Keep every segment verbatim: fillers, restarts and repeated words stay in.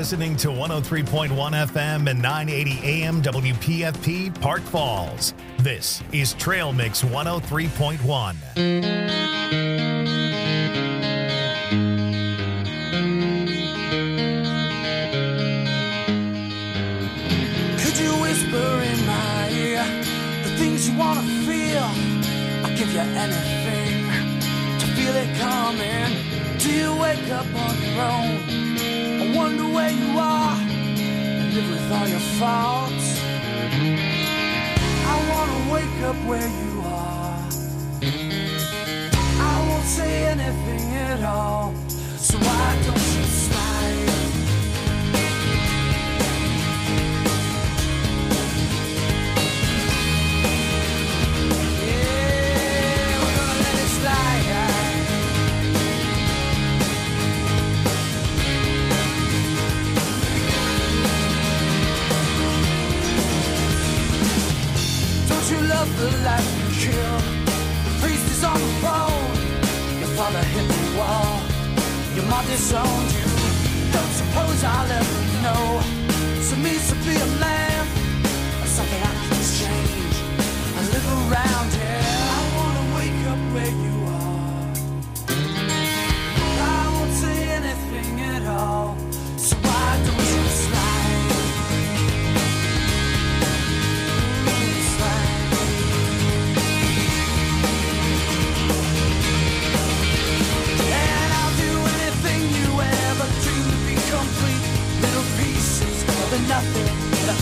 listening to one oh three point one F M and nine eighty A M W P F P Park Falls. This is Trail Mix one oh three point one. Could you whisper in my ear the things you want to feel? I'll give you anything to feel it coming. Do you wake up on your own? I wonder where you are and live with all your faults. I wanna wake up where you are. I won't say anything at all, so why don't you slide? Yeah, we're gonna let it slide. You love the life you killed. The priest is on the phone. Your father hit the wall. Your mom disowned you. Don't suppose I'll ever know. So means to be a man or something I can change. I live around here. I wanna wake up where you are. I won't say anything at all. So why don't you slide? Nothing that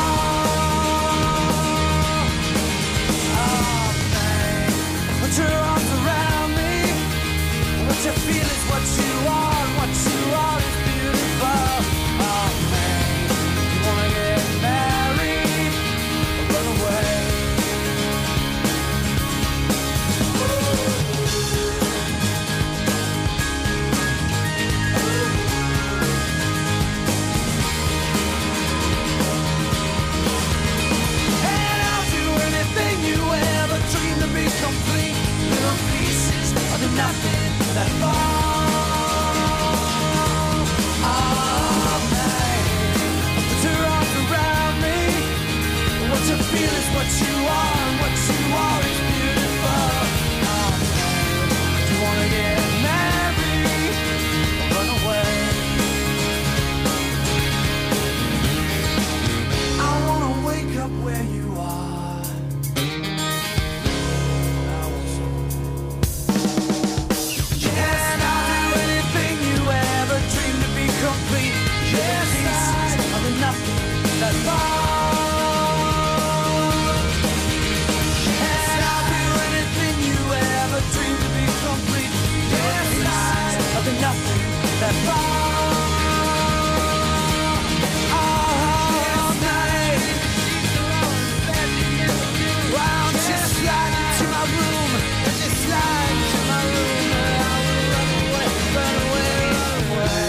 fall. Oh, man. Put your arms around me. What you feel is what you are, and what you are is beautiful. Oh, man. You wanna get married or run away? Complete little pieces of the nothing that fall. Oh, man. Put your arms around me. What you feel is what you are, and what you are is beautiful. Oh, man. Do you wanna get married or run away? I wanna wake up where you are. Complete, yes, pieces of the nothing that fall. And I'll do anything you ever dreamed to be complete. Yes, pieces of the nothing that fall. All night. Why don't you slide into my room? Just slide into my room, and I will run away, run away, run away.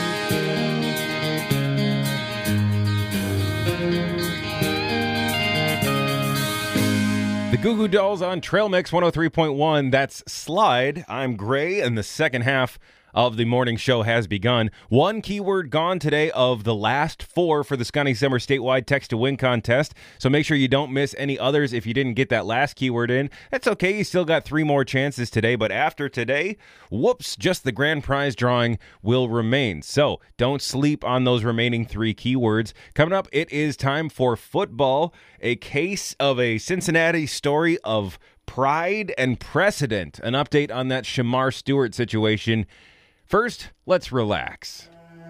The Goo Goo Dolls on Trail Mix one oh three point one. That's Slide. I'm Gray, and the second half of the morning show has begun. One keyword gone today of the last four for the Scotty Summer statewide text to win contest. So make sure you don't miss any others if you didn't get that last keyword in. That's okay. You still got three more chances today. But after today, whoops, just the grand prize drawing will remain. So don't sleep on those remaining three keywords. Coming up, it is time for football. A case of a Cincinnati story of pride and precedent. An update on that Shamar Stewart situation. First, let's relax.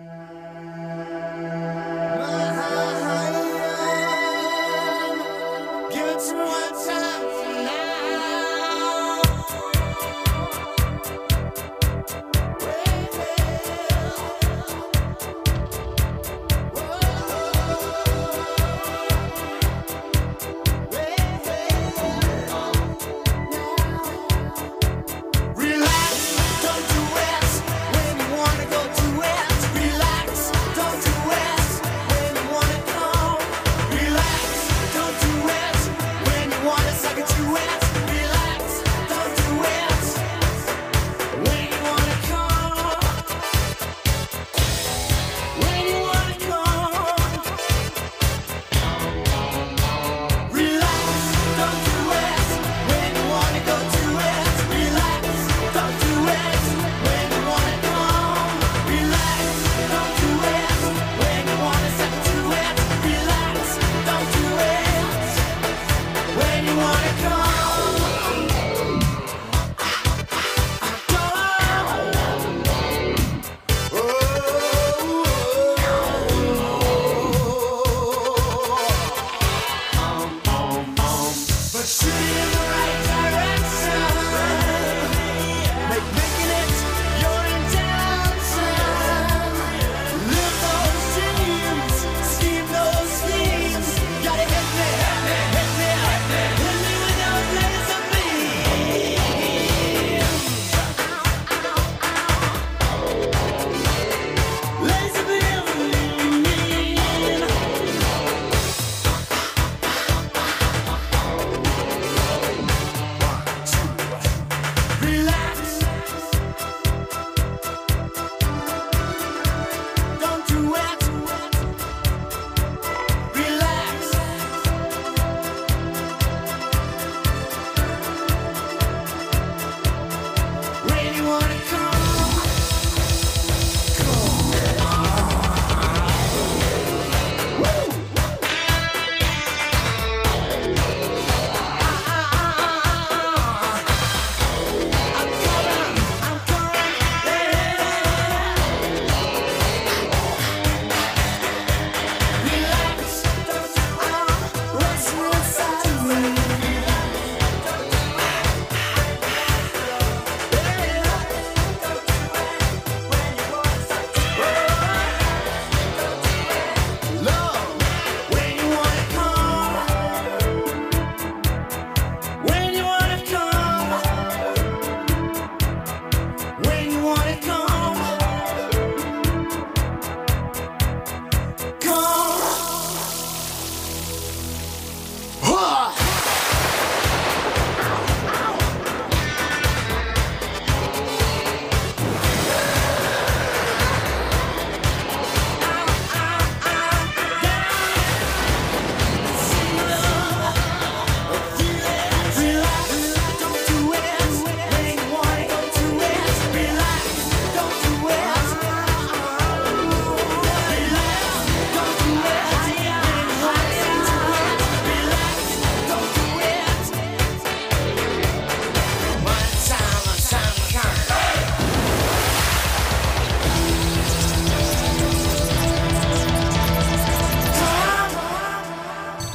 Give it to me one time Relax, don't do it when you wanna go to it.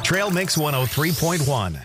Trail Mix one oh three point one.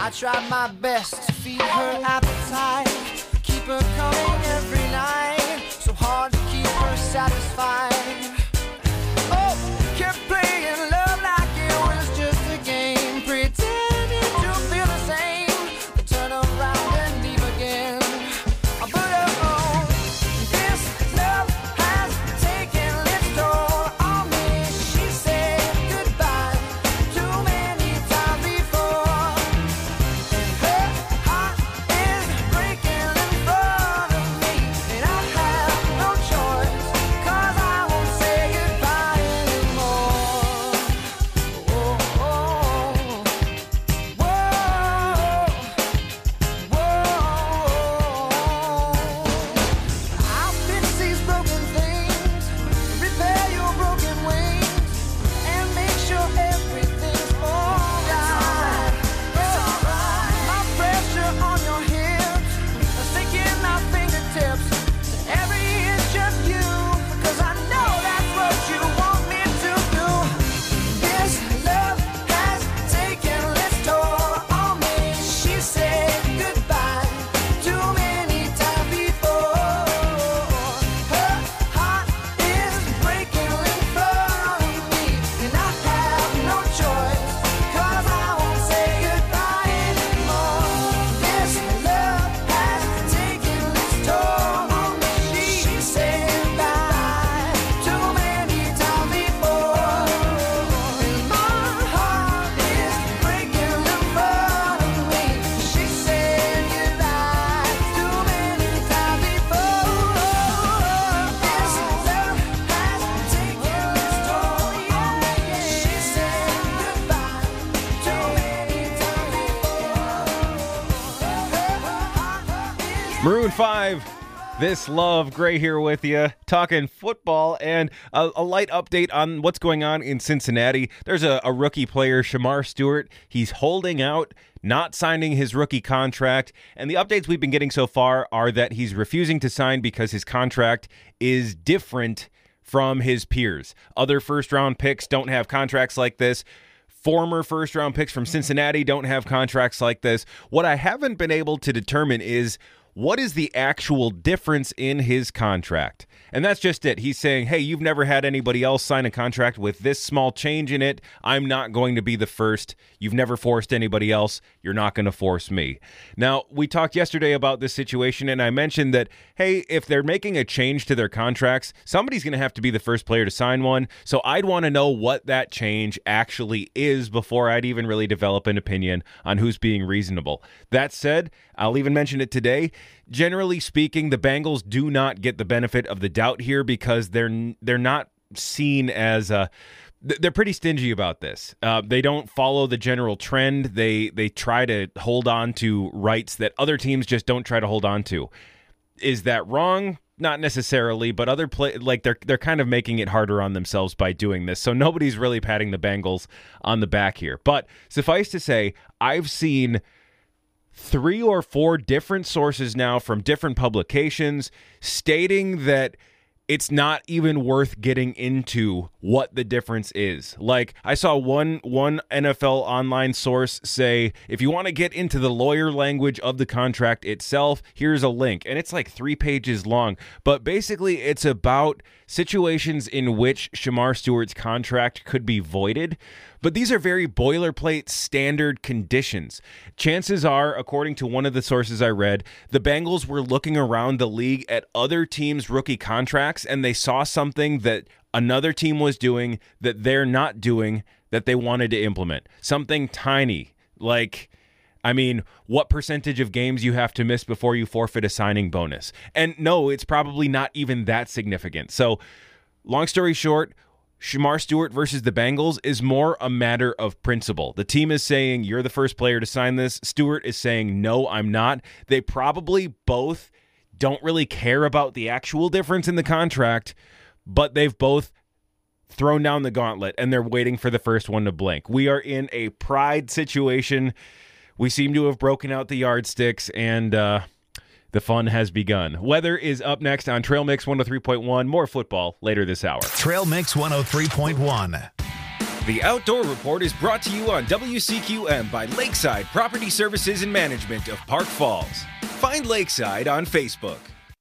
I tried my best to feed her appetite, keep her coming every night, so hard to keep her satisfied. Oh, kept playing love like it was just a game, pretending to feel the same, but turn around and leave again. But oh, this love has taken its toll on me. She said goodbye too many times before, and her heart is breaking in front of me, and I have no choice, 'cause I won't say goodbye anymore. Oh, oh, whoa, whoa. I'll fix these broken things, repair your broken wings, and make sure everything's alright. It's alright. My pressure on your hips, sinking my fingertips to every inch of you, 'cause I know that's what you want me to do. This love has taken its toll on me. She said goodbye too many times before. Her heart is breaking in front of me, and I have no choice, 'cause I won't say goodbye anymore. This love has taken its toll on me. She said goodbye too many times before, and my heart is breaking in front of me. She said goodbye too many times before. This love has taken its toll on me. She said goodbye too many times before. Maroon five, This Love. Gray here with you, talking football, and a, a light update on what's going on in Cincinnati. There's a, a rookie player, Shamar Stewart. He's holding out, not signing his rookie contract, and the updates we've been getting so far are that he's refusing to sign because his contract is different from his peers. Other first-round picks don't have contracts like this. Former first-round picks from Cincinnati don't have contracts like this. What I haven't been able to determine is what is the actual difference in his contract? And that's just it. He's saying, hey, you've never had anybody else sign a contract with this small change in it. I'm not going to be the first. You've never forced anybody else. You're not going to force me. Now, we talked yesterday about this situation, and I mentioned that, hey, if they're making a change to their contracts, somebody's going to have to be the first player to sign one. So I'd want to know what that change actually is before I'd even really develop an opinion on who's being reasonable. That said, I'll even mention it today. Generally speaking, the Bengals do not get the benefit of the doubt here because they're they're not seen as a they're pretty stingy about this. Uh, they don't follow the general trend. They they try to hold on to rights that other teams just don't try to hold on to. Is that wrong? Not necessarily, but other play like they're they're kind of making it harder on themselves by doing this. So nobody's really patting the Bengals on the back here. But suffice to say, I've seen three or four different sources now from different publications stating that it's not even worth getting into what the difference is. Like, I saw one one N F L online source say, if you want to get into the lawyer language of the contract itself, here's a link. And it's like three pages long. But basically, it's about situations in which Shamar Stewart's contract could be voided. But these are very boilerplate standard conditions. Chances are, according to one of the sources I read, the Bengals were looking around the league at other teams' rookie contracts, and they saw something that another team was doing that they're not doing that they wanted to implement. Something tiny, like, I mean, what percentage of games you have to miss before you forfeit a signing bonus. And no, it's probably not even that significant. So, long story short, Shamar Stewart versus the Bengals is more a matter of principle. The team is saying, you're the first player to sign this. Stewart is saying, no, I'm not. They probably both don't really care about the actual difference in the contract, but they've both thrown down the gauntlet, and they're waiting for the first one to blink. We are in a pride situation. We seem to have broken out the yardsticks, and uh, the fun has begun. Weather is up next on Trail Mix one oh three point one. More football later this hour. Trail Mix one oh three point one. The Outdoor Report is brought to you on W C Q M by Lakeside Property Services and Management of Park Falls. Find Lakeside on Facebook.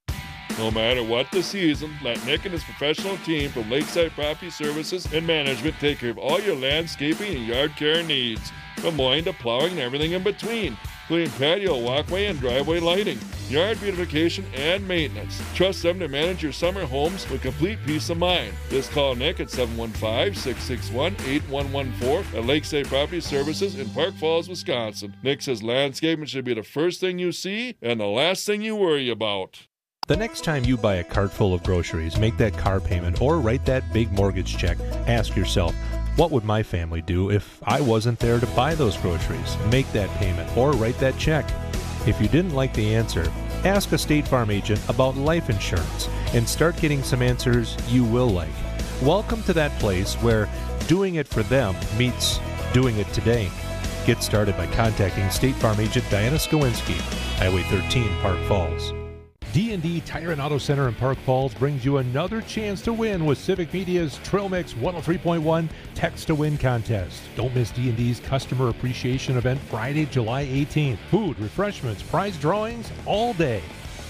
No matter what the season, let Nick and his professional team from Lakeside Property Services and Management take care of all your landscaping and yard care needs, from mowing to plowing and everything in between, including patio, walkway, and driveway lighting, yard beautification, and maintenance. Trust them to manage your summer homes with complete peace of mind. Just call Nick at seven one five, six six one, eight one one four at Lakeside Property Services in Park Falls, Wisconsin. Nick says landscaping should be the first thing you see and the last thing you worry about. The next time you buy a cart full of groceries, make that car payment, or write that big mortgage check, ask yourself, what would my family do if I wasn't there to buy those groceries, make that payment, or write that check? If you didn't like the answer, ask a State Farm agent about life insurance and start getting some answers you will like. Welcome to that place where doing it for them meets doing it today. Get started by contacting State Farm agent Diana Skowinski, Highway thirteen, Park Falls. D and D Tire and Auto Center in Park Falls brings you another chance to win with Civic Media's Trail Mix one oh three point one Text to Win contest. Don't miss D and D's Customer Appreciation Event Friday, July eighteenth. Food, refreshments, prize drawings all day.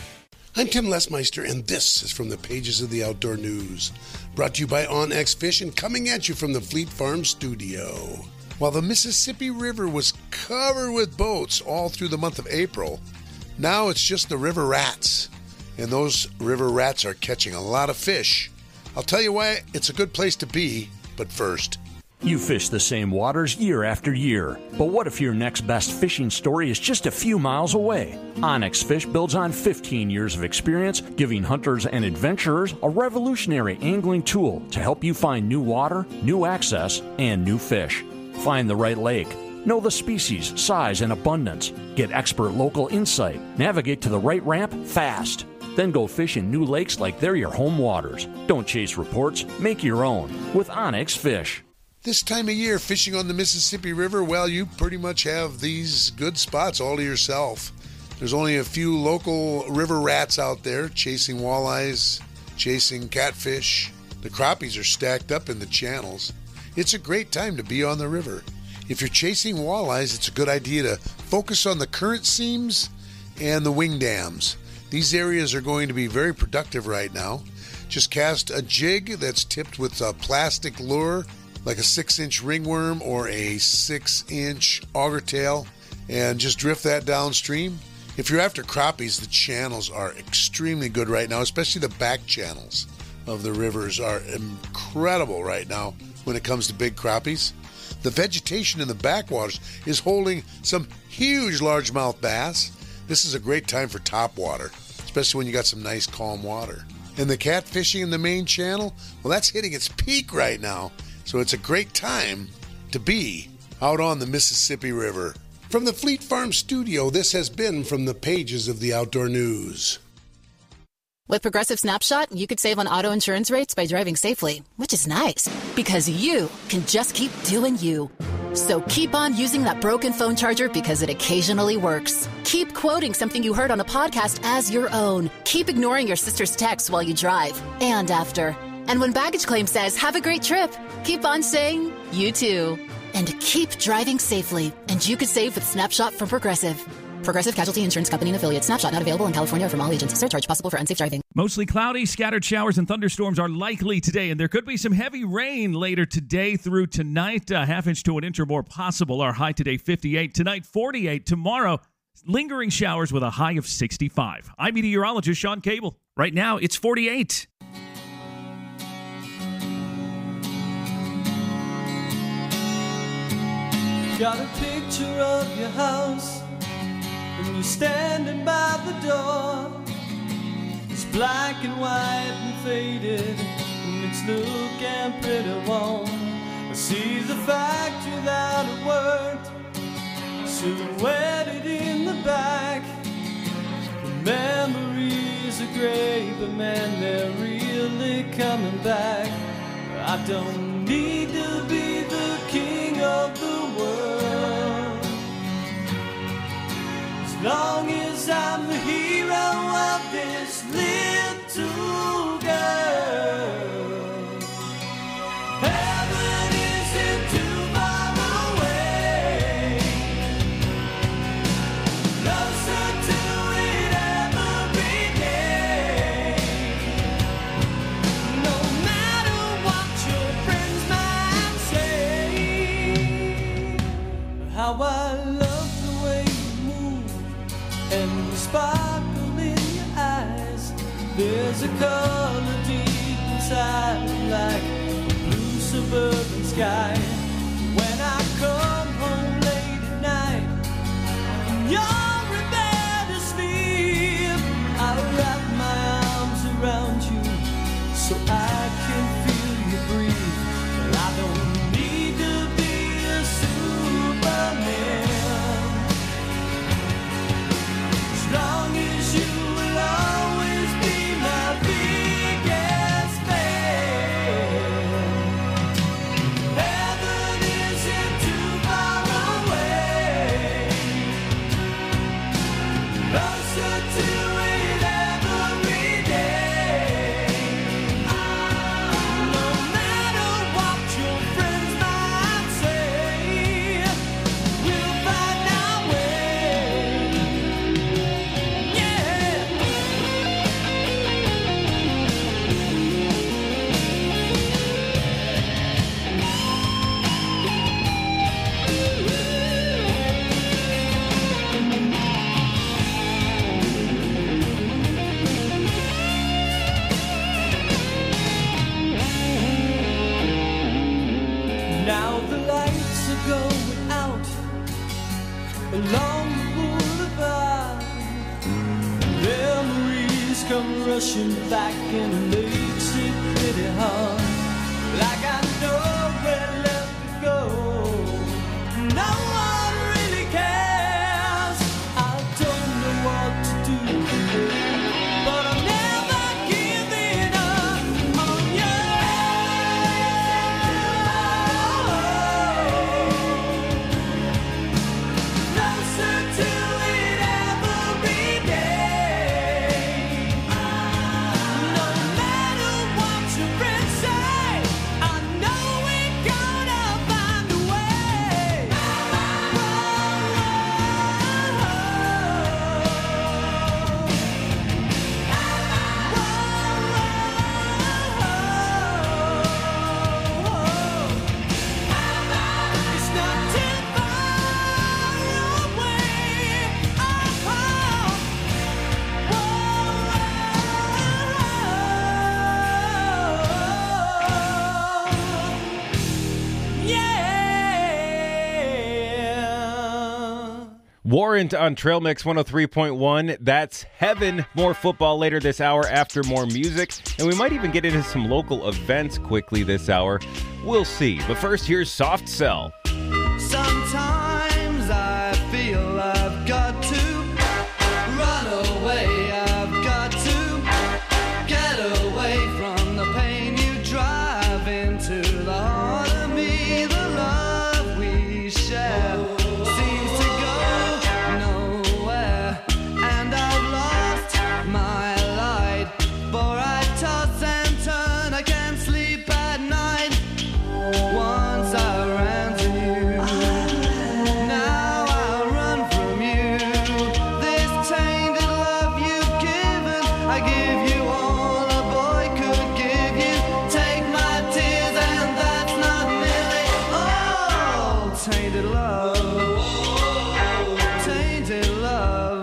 I'm Tim Lesmeister, and this is from the pages of the Outdoor News. Brought to you by OnX Fish and coming at you from the Fleet Farm studio. While the Mississippi River was covered with boats all through the month of April, now it's just the river rats, and those river rats are catching a lot of fish. I'll tell you why it's a good place to be, but first. You fish the same waters year after year, but what if your next best fishing story is just a few miles away? OnX Fish builds on fifteen years of experience, giving hunters and adventurers a revolutionary angling tool to help you find new water, new access, and new fish. Find the right lake. Know the species, size, and abundance. Get expert local insight. Navigate to the right ramp fast. Then go fish in new lakes like they're your home waters. Don't chase reports. Make your own with OnX Fish. This time of year, fishing on the Mississippi River, well, you pretty much have these good spots all to yourself. There's only a few local river rats out there chasing walleyes, chasing catfish. The crappies are stacked up in the channels. It's a great time to be on the river. If you're chasing walleyes, it's a good idea to focus on the current seams and the wing dams. These areas are going to be very productive right now. Just cast a jig that's tipped with a plastic lure, like a six-inch ringworm or a six-inch auger tail, and just drift that downstream. If you're after crappies, the channels are extremely good right now, especially the back channels of the rivers are incredible right now when it comes to big crappies. The vegetation in the backwaters is holding some huge largemouth bass. This is a great time for topwater, especially when you got some nice calm water. And the catfishing in the main channel, well, that's hitting its peak right now. So it's a great time to be out on the Mississippi River. From the Fleet Farm studio, this has been from the pages of the Outdoor News. With Progressive Snapshot, you could save on auto insurance rates by driving safely, which is nice because you can just keep doing you. So keep on using that broken phone charger because it occasionally works. Keep quoting something you heard on a podcast as your own. Keep ignoring your sister's texts while you drive and after. And when baggage claim says, have a great trip, keep on saying, you too. And keep driving safely. And you could save with Snapshot from Progressive. Progressive Casualty Insurance Company and Affiliates. Snapshot not available in California or from all agents. Surcharge possible for unsafe driving. Mostly cloudy, scattered showers and thunderstorms are likely today, and there could be some heavy rain later today through tonight. A half inch to an inch or more possible. Our high today, fifty-eight. Tonight, forty-eight. Tomorrow, lingering showers with a high of sixty-five. I'm meteorologist Sean Cable. Right now, it's forty-eight. Got a picture of your house and you're standing by the door. It's black and white and faded, and it's looking pretty warm. I see the factory that it worked, silhouetted in the back. The memories are great, but man, they're really coming back. I don't need to be the king of the world, as long as I'm the hero of this little girl. Heaven is in There's a color deep inside, like a blue suburban sky. When I come home late at night, and you're in bed asleep, I wrap my arms around you so I can feel you breathe. Well, I don't need to be a Superman, as long as you will always be my biggest fan. Heaven isn't too far away, closer to it every day. No matter what your friends might say, we'll find our way. Yeah. Now the lights are going out along the boulevard. Memories come rushing back and it makes it pretty hard. Like I know where left to go. No one really cares. I don't know what to do, but I'm never giving up on you. Closer to it every day. No matter what your friends say, I know we're gonna find a way. It's not too far away. Yeah. Warrant on Trail Mix one oh three point one. That's Heaven. More football later this hour after more music. And we might even get into some local events quickly this hour. We'll see. But first, here's Soft Cell. Sometimes I feel I've got to run away. I've got to get away from the pain you drive into the heart of me. The love we share seems to go nowhere, and I've lost my light. For I toss and turn, I can't sleep at night. Once I ran to you, now I run from you. This tainted love you've given, I give you all a boy could give you. Take my tears and that's not nearly all. Tainted love, tainted love.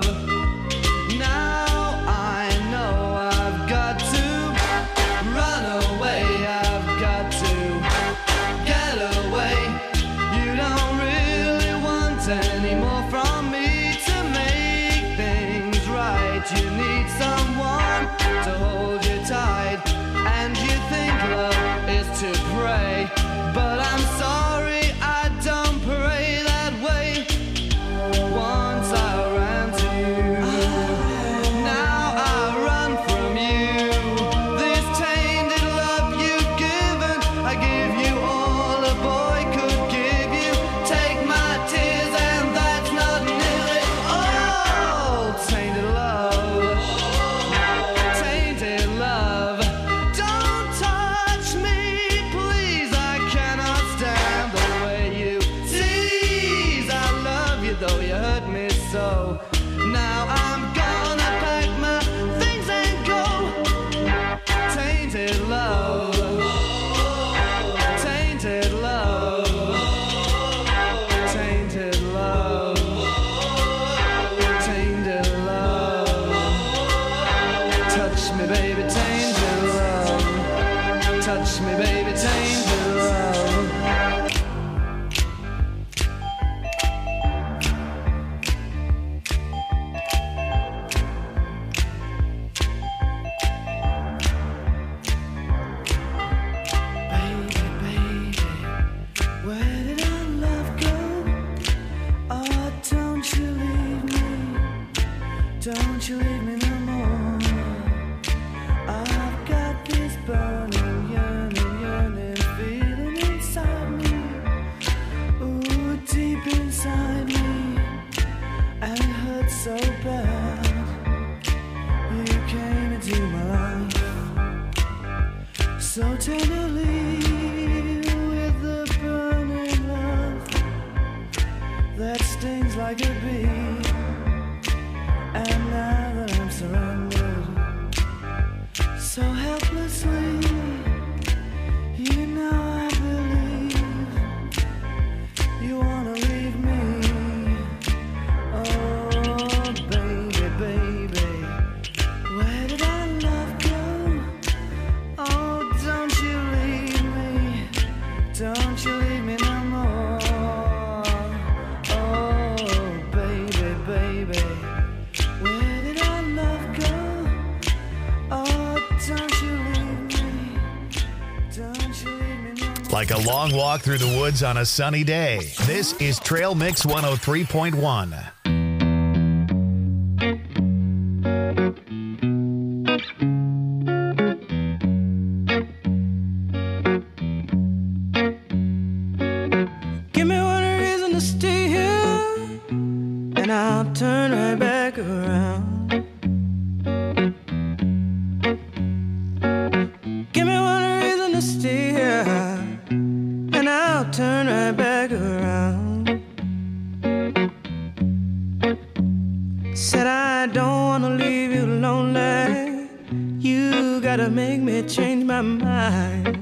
Now I know I've got to run away. I've got to get away. You don't really want any more from me to make things right. You need someone to hold you tight, and you think love is to pray. But I'm sorry, I don't pray that way. Once I ran to you, now I run from you. This tainted love you've given, I give you all a boy could give you. Take my tears and that's not nearly all. Tainted love, so tenderly with the burning love that stings like a bee. And now that I'm surrounded so helplessly, you know I believe you wanna leave me. Oh baby, baby, where did our love go? Oh, don't you leave me, don't you leave me no more. Oh baby, baby, where did our love go? Oh, don't you leave me, don't you leave me no more. Like a long walk through the woods on a sunny day. This is Trail Mix one oh three point one. Give me one reason to stay here, and I'll turn right back around. Give me one reason to stay here, and I'll turn right back around. Said I don't wanna leave you lonely. You gotta make me change my mind.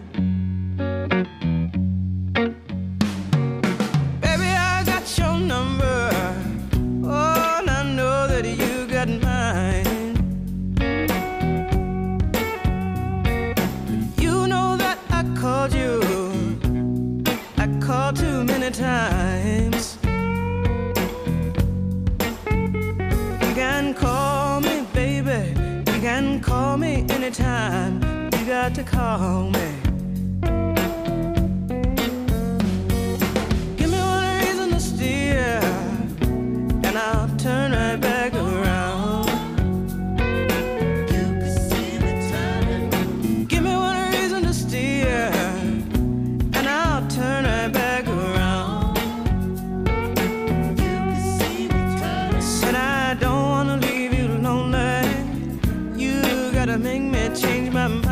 Baby, I got your number. Oh, and I know that you got mine. You know that I called you. I called too many times. You can call me, baby. You can call me anytime. You got to call me. Give me one reason to steer, and I'll turn right back around. You can see me turning. Give me one reason to steer, and I'll turn right back around. You can see me turning. Said I don't wanna leave you lonely. You gotta make me change my mind.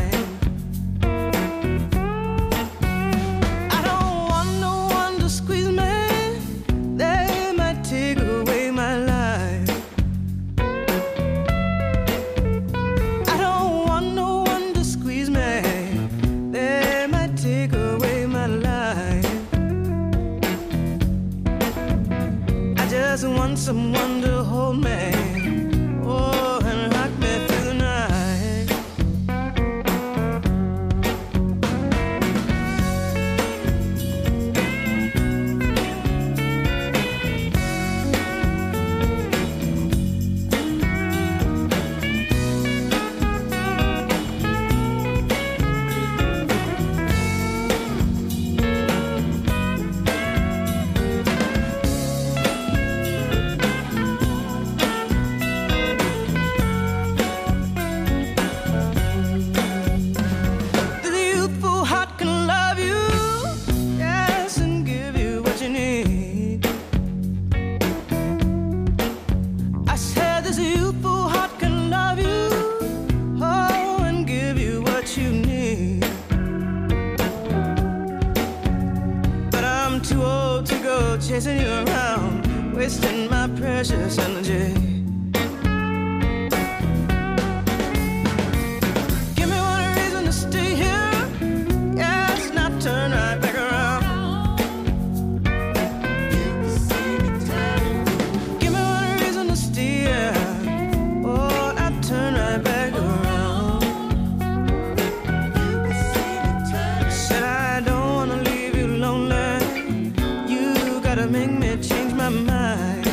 I don't want no one to squeeze me. They might take away my life. I don't want no one to squeeze me. They might take away my life. I just want someone to hold me. Oh, and rock me through the night. The youthful heart can love you, yes, and give you what you need. I said this youthful heart can love you, oh, and give you what you need. But I'm too old to go chasing you around, wasting my precious energy. Give me one reason to stay here, yes, not turn right back around. Give me one reason to stay here, oh, not turn right back around. Said I don't wanna leave you lonely. You gotta make me change my mind.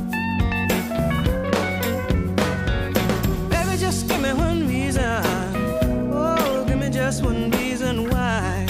Baby, just give me one reason. Oh, give me just one reason why.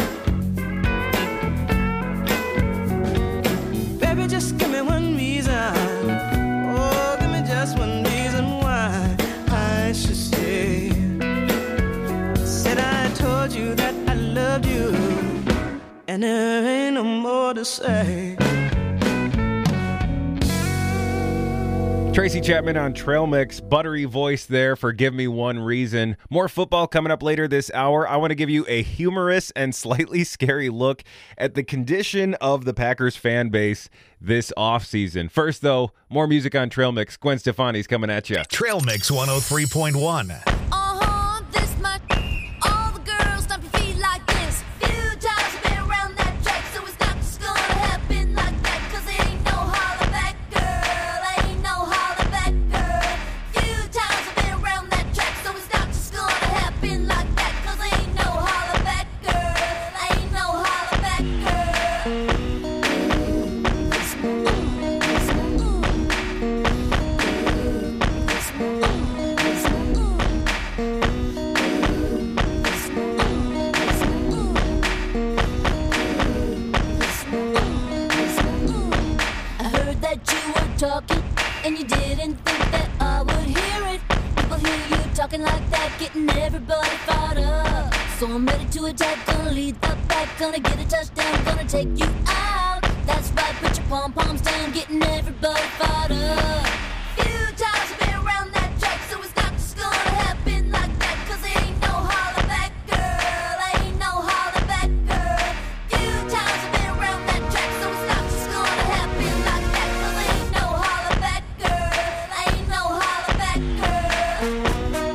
Baby, just give me one reason. Oh, give me just one reason why I should stay. Said I told you that I loved you, and there ain't no more to say. Tracy Chapman on Trail Mix, buttery voice there for Give Me One Reason. More football coming up later this hour. I want to give you a humorous and slightly scary look at the condition of the Packers fan base this offseason. First, though, more music on Trail Mix. Gwen Stefani's coming at you. Trail Mix one oh three point one. Uh-huh, this much. All the girls stomp your feet like this. Few times I've been around that track, so it's not just gonna happen like that. Cause it ain't no holler back, girl. Ain't no holler back, girl. Few times I've been around that track, so it's not just gonna happen like that. Cause it ain't no holler back, girl. Ain't no holler back, girl. Talking, and you didn't think that I would hear it. People hear you talking like that, getting everybody fired up. So I'm ready to attack, gonna lead the pack, gonna get a touchdown, gonna take you out. That's right, put your pom-poms down, getting everybody fired up. Few times I've been around that track, so it's not just gonna happen like that. Cause it ain't no holler back, girl. Ain't no holler back, girl. Few times I've been around that track, so it's not just gonna happen like that. Cause it ain't no holler back, girl. Ain't no holler back, girl.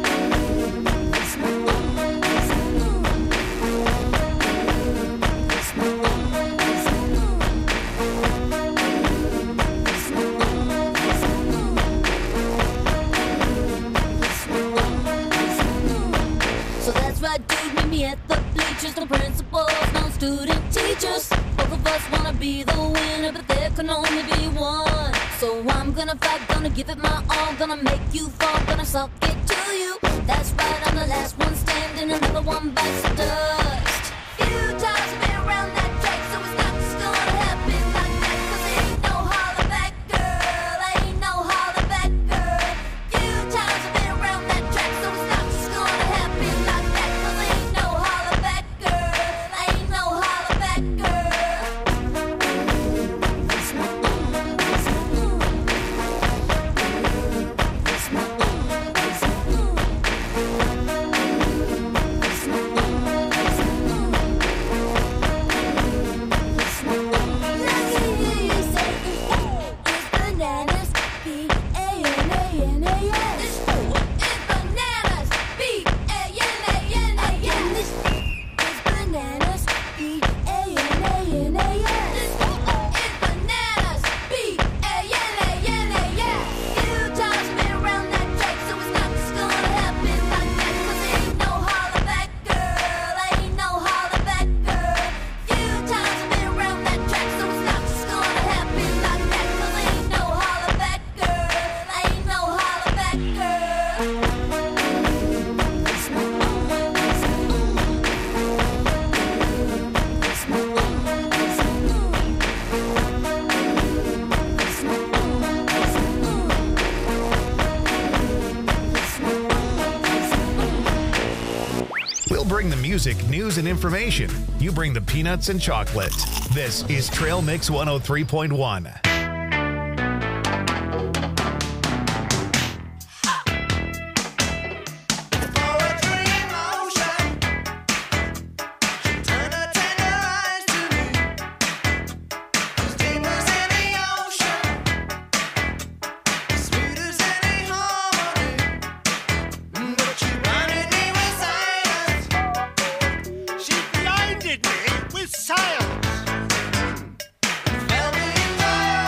So that's right, dude, meet me at the bleachers. No principals, no student teachers. Both of us wanna be the winner, but there can only be one. So I'm gonna fight, gonna give it my all, gonna make you fall, gonna suck it to you. That's right, I'm the last one standing, another one bites the dust. Few times I've been around that track, so it's not just gonna happen like that. Cause it ain't no holler back, girl. Ain't no holler back, girl. Few times I've been around that track, so it's not just gonna happen like that. Cause it ain't no holler back, girl. Ain't no holler back, girl. Bring the music, news, and information. You bring the peanuts and chocolate. This is Trail Mix one oh three point one. With silence, fell me in love.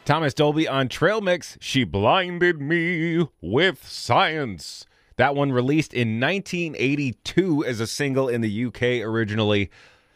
Thomas Dolby on Trail Mix. She blinded me with science. That one released in nineteen eighty-two as a single in the U K originally,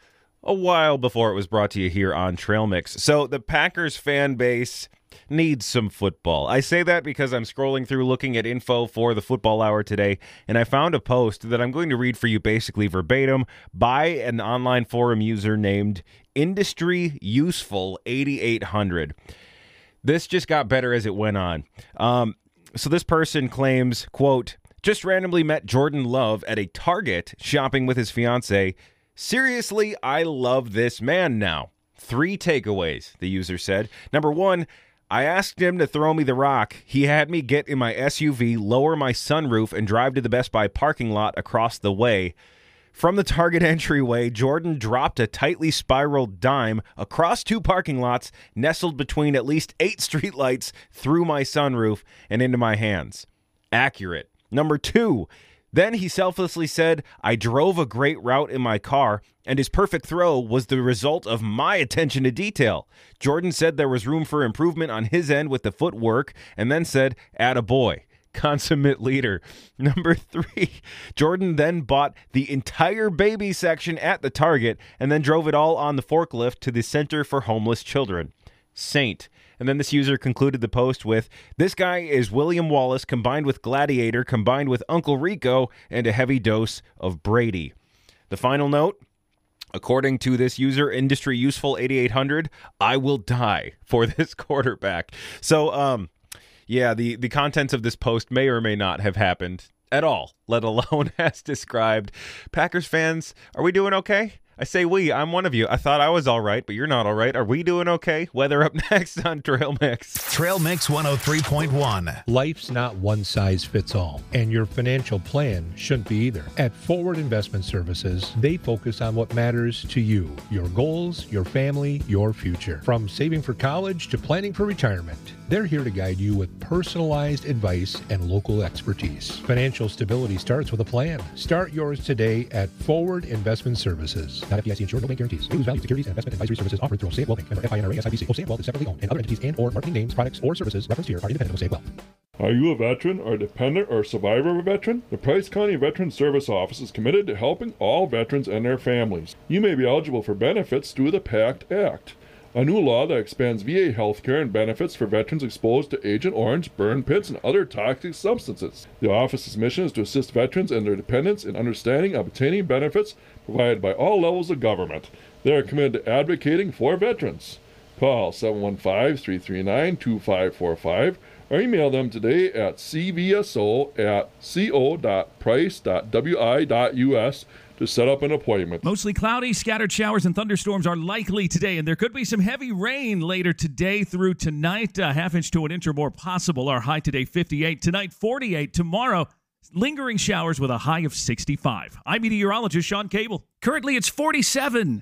a while before it was brought to you here on Trail Mix. So the Packers fan base needs some football. I say that because I'm scrolling through looking at info for the football hour today, and I found a post that I'm going to read for you basically verbatim by an online forum user named Industry Useful eighty-eight hundred. This just got better as it went on. Um, so this person claims, quote, just randomly met Jordan Love at a Target shopping with his fiance. Seriously, I love this man now. Three takeaways, the user said. Number one, I asked him to throw me the rock. He had me get in my S U V, lower my sunroof, and drive to the Best Buy parking lot across the way. From the Target entryway, Jordan dropped a tightly spiraled dime across two parking lots, nestled between at least eight streetlights, through my sunroof and into my hands. Accurate. Number two, then he selflessly said, I drove a great route in my car, and his perfect throw was the result of my attention to detail. Jordan said there was room for improvement on his end with the footwork, and then said, attaboy. Consummate leader. Number three, Jordan then bought the entire baby section at the Target and then drove it all on the forklift to the Center for Homeless Children. Saint. And then this user concluded the post with, this guy is William Wallace combined with Gladiator, combined with Uncle Rico, and a heavy dose of Brady. The final note, according to this user, Industry Useful eighty-eight hundred, I will die for this quarterback. So, um, yeah, the, the contents of this post may or may not have happened at all, let alone as described. Packers fans, are we doing okay? I say we, I'm one of you. I thought I was all right, but you're not all right. Are we doing okay? Weather up next on Trail Mix. Trail Mix one oh three point one. Life's not one size fits all, and your financial plan shouldn't be either. At Forward Investment Services, they focus on what matters to you, your goals, your family, your future. From saving for college to planning for retirement, they're here to guide you with personalized advice and local expertise. Financial stability starts with a plan. Start yours today at Forward Investment Services. Not F D I C insured, no bank guarantees. May lose value. Securities and investment advisory services offered through Osaic Wealth Bank. Member F I N R A S I B C. Osaic Wealth is separately owned, and other entities and or marketing names, products, or services referenced here are independent of Osaic Wealth. Are you a veteran or dependent or survivor of a veteran? The Price County Veteran Service Office is committed to helping all veterans and their families. You may be eligible for benefits through the PACT Act, a new law that expands V A health care and benefits for veterans exposed to Agent Orange, burn pits, and other toxic substances. The office's mission is to assist veterans and their dependents in understanding and obtaining benefits provided by all levels of government. They are committed to advocating for veterans. Call seven one five, three three nine, two five four five or email them today at c v s o at co dot price dot w i dot u s to set up an appointment. Mostly cloudy, scattered showers and thunderstorms are likely today, and there could be some heavy rain later today through tonight. A half inch to an inch or more possible. Our high today, fifty-eight. Tonight, forty-eight. Tomorrow, lingering showers with a high of sixty-five. I'm meteorologist Sean Cable. Currently, it's forty-seven.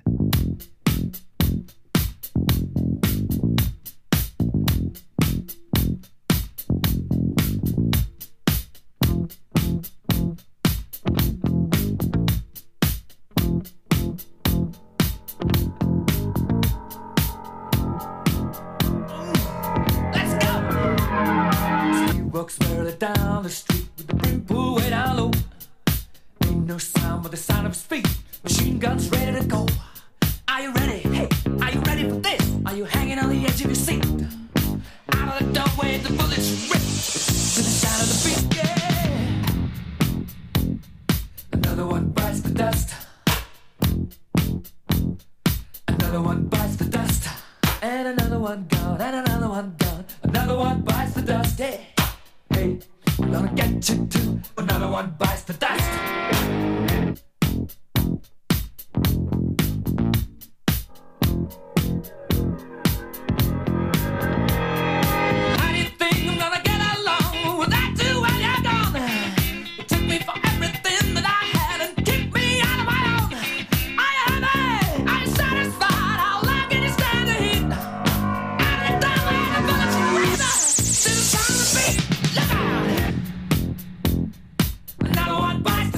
Down the street with the brim pulled way down low. Ain't no sound but the sound of his feet. Machine guns ready to go. Are you ready? Hey, are you ready for this? Are you hanging on the edge of your seat? Out of the doorway, the bullets rip to the sound of the beat. Yeah. Another one bites the dust. Another one bites the dust. And another one gone. And another one gone. Another one bites the dust. Yeah. Hey, I'm gonna get you too. Another one bites the dust. How do you think I'm gonna get along without you when you're gone? You took me for everything that I had and kicked me out of my own. Are you happy? Are you satisfied? How long can you stand the heat? Out of the doorway, the bullets breathe out to the sound of the beat. Look out! Another one bites the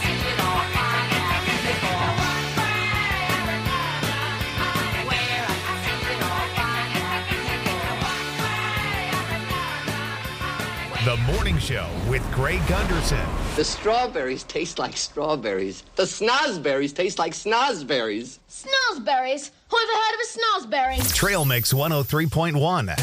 The Morning Show with Greg Gunderson. The strawberries taste like strawberries. The snozberries taste like snozberries. Snozberries? Who ever heard of a snozberry? Trail Mix one oh three point one.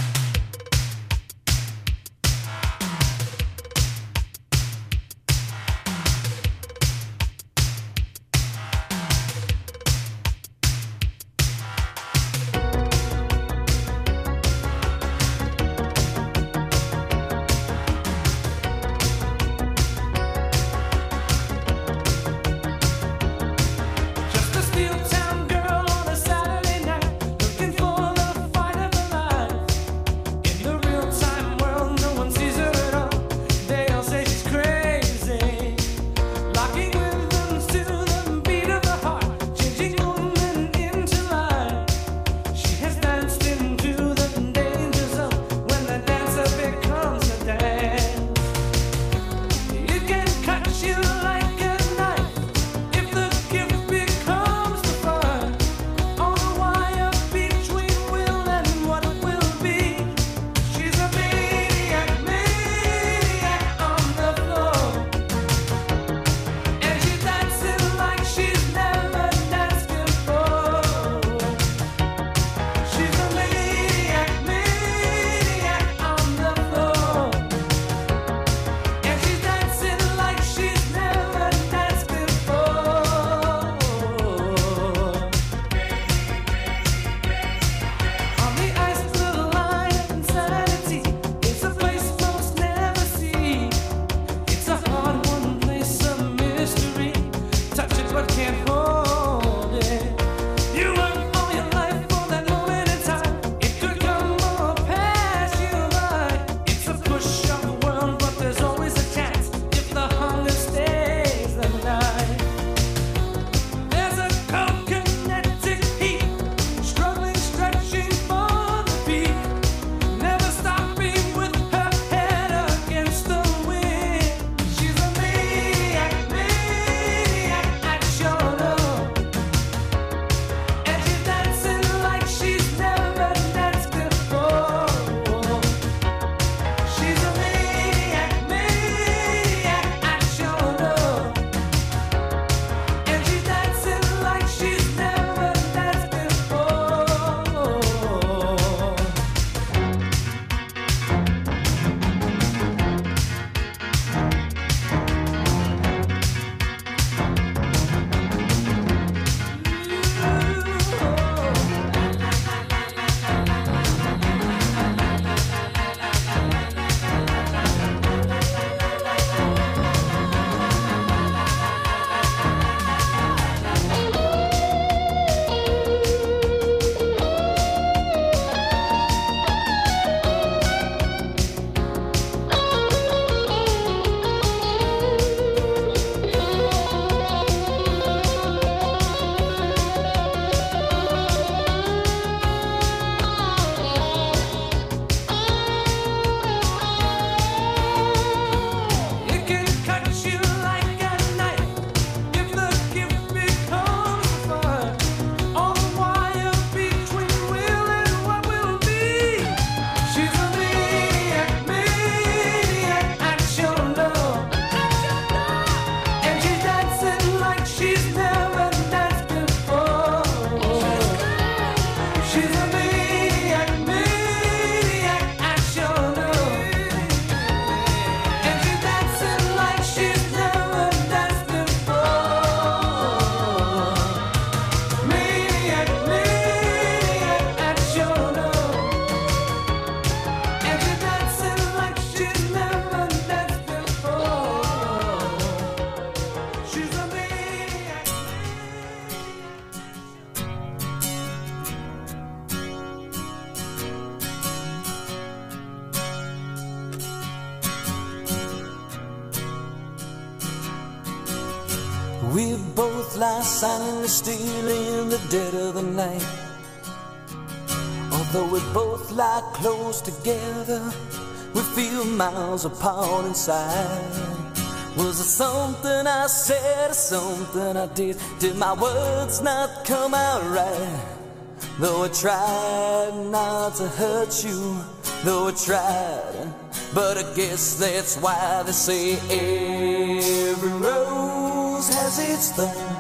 We both lie silently still in the dead of the night. Although we both lie close together, we feel miles apart inside. Was it something I said or something I did? Did my words not come out right? Though I tried not to hurt you, though I tried, but I guess that's why they say every rose has its thorn.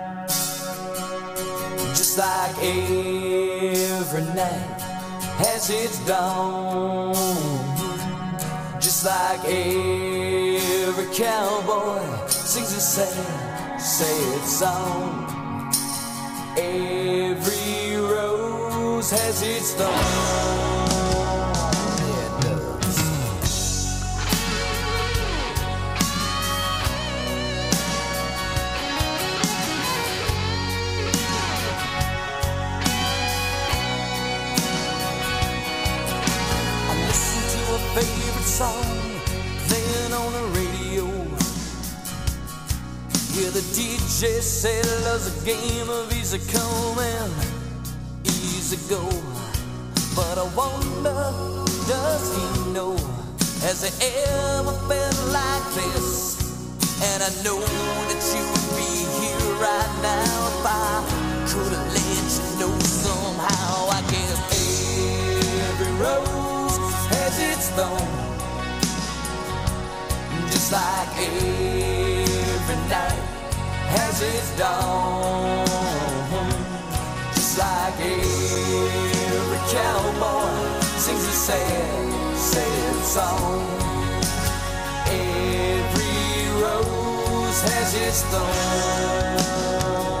Just like every night has its dawn. Just like every cowboy sings a sad, sad song. Every rose has its thorn. Favorite song playing on the radio. Yeah, the D J said love's a game of easy come and easy go. But I wonder, does he know? Has he ever felt like this? And I know that you would be here right now if I could have let you know somehow. I guess every rose has its thorn, just like every night has its dawn. Just like every cowboy sings a sad, sad song. Every rose has its thorn.